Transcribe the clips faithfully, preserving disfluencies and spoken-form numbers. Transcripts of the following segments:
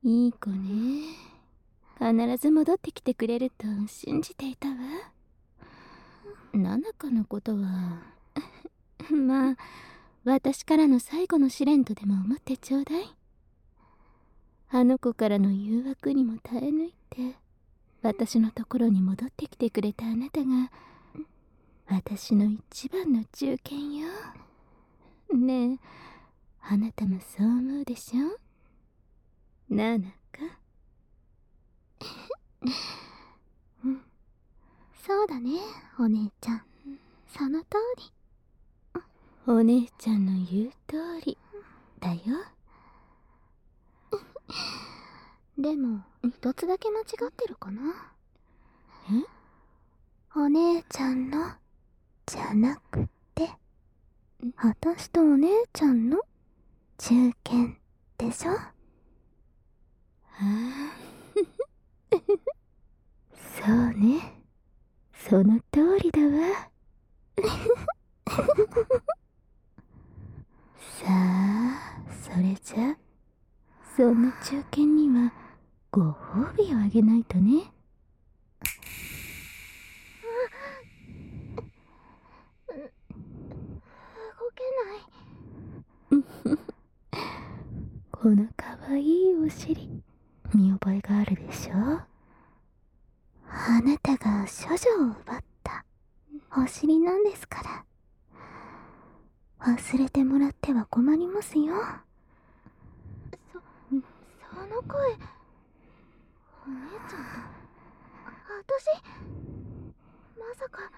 いい子ね。必ず戻ってきてくれると信じていたわ。ナナカのことはまあ私からの最後の試練とでも思ってちょうだい。あの子からの誘惑にも耐え抜いて私のところに戻ってきてくれたあなたが私の一番の忠犬よ。ねえ、あなたもそう思うでしょ、ナナカ。 うん、そうだね、お姉ちゃん。その通り。 お姉ちゃんの言う通りだよ。 でも一つだけ間違ってるかな。 え？ お姉ちゃんのじゃなくて私とお姉ちゃんの忠犬でしょ。 ああそうね、その通りだわ。さあ、それじゃそんな忠犬にはご褒美をあげないとね。 動けないこのかわいいお尻、見覚えがあるでしょ。 あなたが処女を奪ったお尻なんですから、忘れてもらっては困りますよ。そ、その声、お姉ちゃんと私、まさか。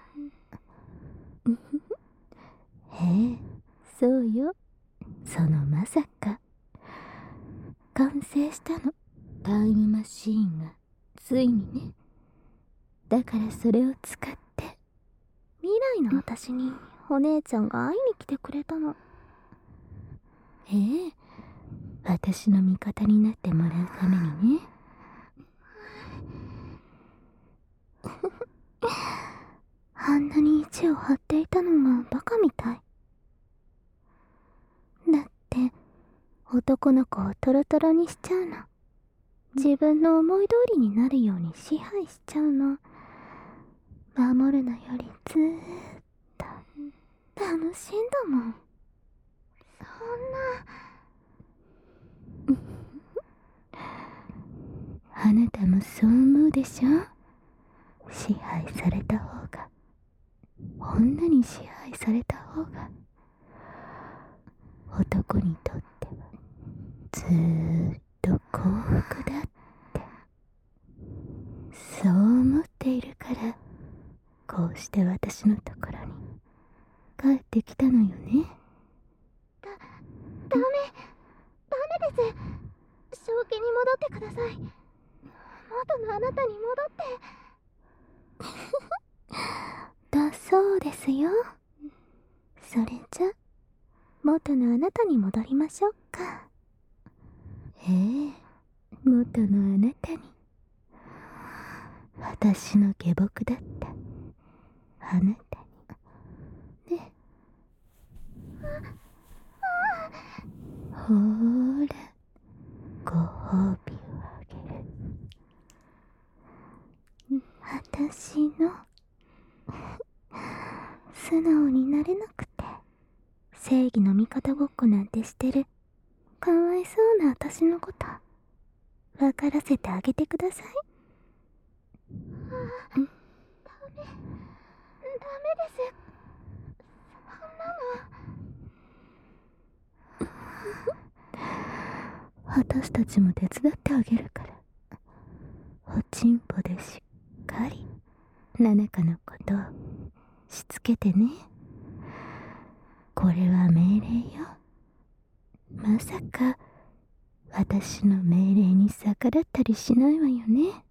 ええ、そうよ、そのまさか。完成したの、タイムマシーンがついにね。だからそれを使って未来の私にお姉ちゃんが会いに来てくれたの。 ええ、私の味方になってもらうためにね。 あんなに意地を張っていたのがバカみたい。だって男の子をトロトロにしちゃうの。自分の思い通りになるように支配しちゃうの。守るのよりずーっと楽しいんだもん。そんなあなたもそう思うでしょ。支配された方が、女に支配された方が男にとってはずーっと幸福だって、そう思っているからこうして私のところに帰ってきたのよね。 だ、ダメ、ダメです。正気に戻ってください。元のあなたに戻ってだそうですよ。それじゃ元のあなたに戻りましょうか。 ええ、元のあなたに。私の下僕だったあなたにね。ほーら、ご褒美をあげる。 私の素直になれなくて正義の味方ごっこなんてしてるかわいそうな私のこと分からせてあげてください。ああ、ダメ、ダメです。そんなの私たちも手伝ってあげるから、おちんぽでしっかりナナカのことをしつけてね。これは命令よ。まさか私の命令に逆らったりしないわよね。